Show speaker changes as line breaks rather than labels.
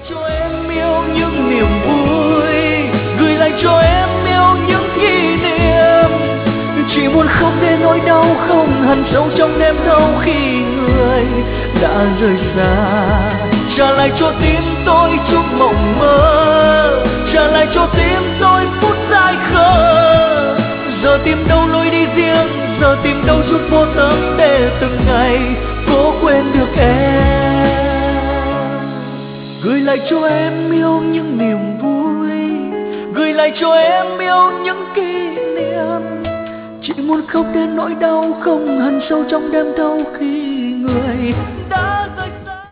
cho em yêu những niềm vui, gửi lại cho em yêu những kỷ niệm. Chỉ muốn khóc để nỗi đau không hằn sâu trong đêm thâu khi người đã rời xa. Trả lại cho tim tôi chút mộng mơ, trả lại cho tim tôi phút dại khờ. Giờ tìm đâu lối đi riêng, giờ tìm đâu chút vô tâm để từng ngày cố quên được em. Gửi lại cho em yêu những niềm vui, gửi lại cho em yêu những kỷ niệm. Chỉ muốn khóc đến nỗi đau không hằn sâu trong đêm thâu khi người đã